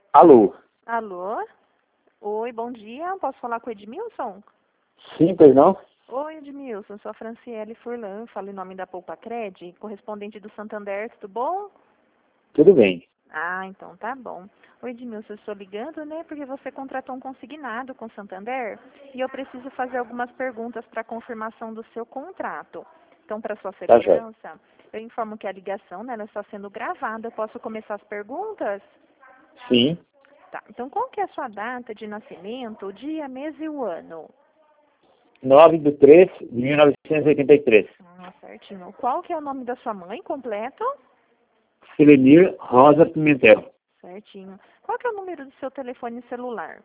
Alô? Alô? Oi, bom dia. Posso falar com o Edmilson? Sim, pois não? Oi, Edmilson. Sou a Franciele Furlan. Falo em nome da Poupa Cred, correspondente do Santander. Tudo bom? Tudo bem. Ah, então tá bom. Oi, Edmilson, eu estou ligando, né, porque você contratou um consignado com o Santander e eu preciso fazer algumas perguntas para confirmação do seu contrato. Então, para sua Tá jóia. segurança, eu informo que a ligação, né, ela está sendo gravada. Eu posso começar as perguntas? Sim. Tá. Então, qual que é a sua data de nascimento, o dia, mês e o ano? 9/3/1983. Ah, certinho. Qual que é o nome da sua mãe completo? Selenir Rosa Pimentel. Certinho. Qual que é o número do seu telefone celular?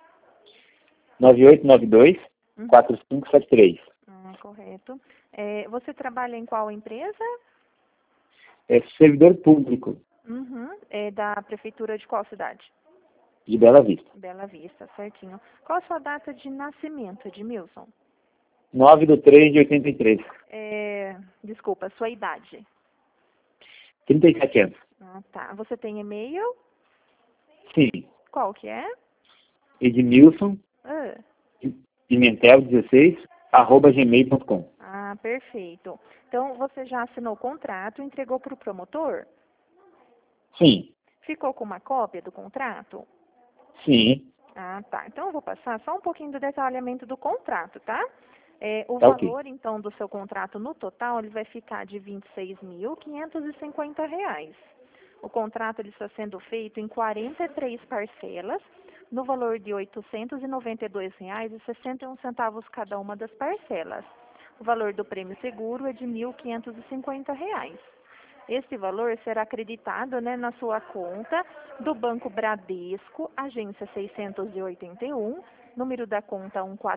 9892-4573. Correto. Você trabalha em qual empresa? É servidor público Uhum. É da prefeitura de qual cidade? de Bela Vista. Bela Vista, certinho. Qual a sua data de nascimento, Edmilson? 9/3/83. Desculpa, sua idade. 37 anos. Ah, tá. Você tem e-mail? Sim. Qual que é? Edmilson Ah, Pimentel 16 @gmail.com. perfeito. Então, você já assinou o contrato e entregou para o promotor? Sim. Ficou com uma cópia do contrato? Sim. Ah, tá. Então, eu vou passar só um pouquinho do detalhamento do contrato, tá? O Tá ok. valor, então, do seu contrato no total, ele vai ficar de R$ 26.550. O contrato ele está sendo feito em 43 parcelas, no valor de R$ 892,61 cada uma das parcelas. O valor do prêmio seguro é de R$ 1.550. Esse valor será acreditado, né, na sua conta do Banco Bradesco, agência 681, número da conta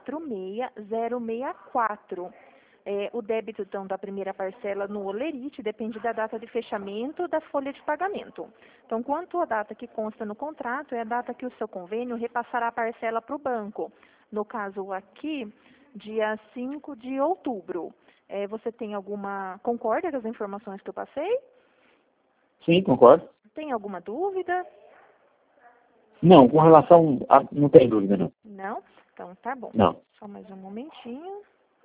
146064. O débito, então, da primeira parcela no Olerite depende da data de fechamento da folha de pagamento. Então, quanto a data que consta no contrato é a data que o seu convênio repassará a parcela para o banco. No caso aqui, dia 5 de outubro. Você tem alguma... Concorda com as informações que eu passei? Sim, concordo. Tem alguma dúvida? Não, com relação a... Não tem dúvida, não. Não? Então, tá bom. Não. Só mais um momentinho.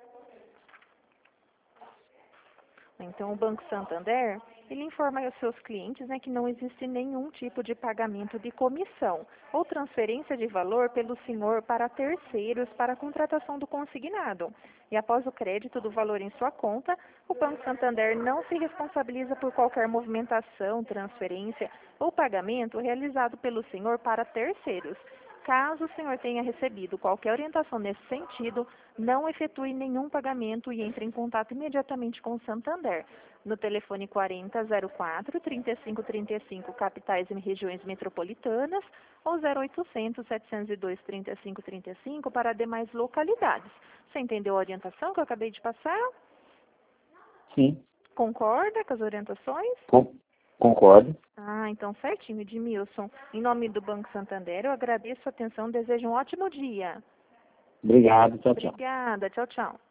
Então, o Banco Santander, ele informa aos seus clientes, né, que não existe nenhum tipo de pagamento de comissão ou transferência de valor pelo senhor para terceiros para a contratação do consignado. E após o crédito do valor em sua conta, o Banco Santander não se responsabiliza por qualquer movimentação, transferência ou pagamento realizado pelo senhor para terceiros. Caso o senhor tenha recebido qualquer orientação nesse sentido, não efetue nenhum pagamento e entre em contato imediatamente com o Santander, no telefone 4004-3535, capitais e regiões metropolitanas, ou 0800-702-3535 para demais localidades. Você entendeu a orientação que eu acabei de passar? Sim. Concorda com as orientações? Concordo. Então certinho, Edmilson. Em nome do Banco Santander, eu agradeço a atenção e desejo um ótimo dia. Obrigado. Tchau, tchau. Obrigada. Tchau, tchau.